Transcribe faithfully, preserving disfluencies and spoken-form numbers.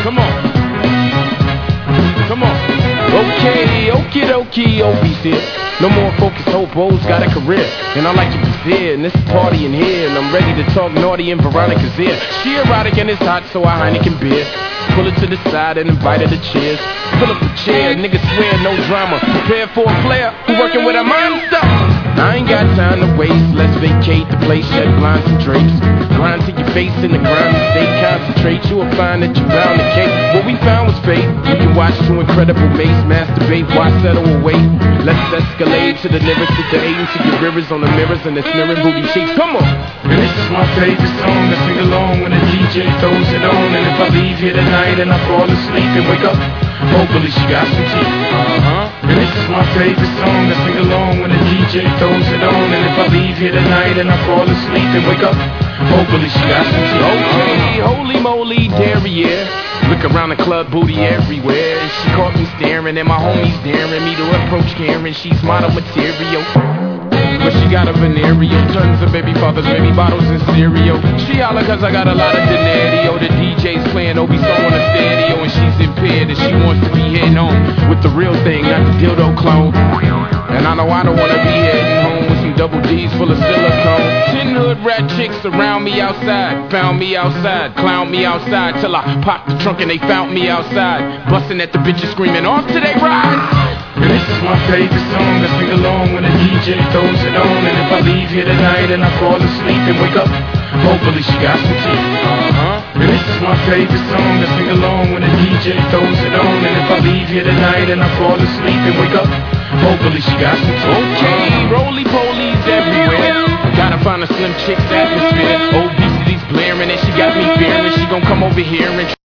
Come on. Come on. Okay, okie dokie, Obie's here. No more focus, hobos, got a career. And I like to be fair, and this is party in here. And I'm ready to talk naughty in Veronica's ear. She erotic and it's hot, so I Heineken beer. Pull it to the side and invite her to cheers. Fill up a chair, niggas swear, no drama. Prepare for a player who working with a monster. I ain't got time to waste, let's vacate the place, shed blinds and drapes. Grind to your face in the grimy state, concentrate, you will find that you're bound to cake. What we found was fate, you can watch two incredible mates masturbate, why settle away? Let's escalate to the nearest of the eight and see your rivers on the mirrors and the smearing booty cheeks, come on! And this is my favorite song, I sing along when the D J throws it on. And if I leave here tonight and I fall asleep and wake up, hopefully she got some teeth. Uh-huh. And this is my favorite song, I sing along when the D J throws it on. And if I leave here tonight and I fall asleep and wake up, hopefully she got some teeth. Okay, holy moly, derriere. Look around the club, booty everywhere. She caught me staring and my homies daring me to approach Karen. She's model material, but she got a venereal. Tons of baby fathers, baby bottles and cereal. She holla cause I got a lot of dinero. The D J's playing Obie song on the stereo. And she's impaired and she wants to be heading home with the real thing, not the dildo clone. And I know I don't wanna be heading home with some double D's full of silicone. Ten hood rat chicks around me outside. Found me outside, clown me outside. Till I popped the trunk and they found me outside. Busting at the bitches screaming off to they rise. And this is my favorite song, I sing along when the D J throws it on. And if I leave here tonight and I fall asleep and wake up, hopefully she got some teeth. Uh-huh. And this is my favorite song, I sing along when the D J throws it on. And if I leave here tonight and I fall asleep and wake up, hopefully she got some teeth. Okay, roly-polies everywhere. Gotta find a slim chick's atmosphere. Obesity's blaring and she got me fearing she gon' come over here and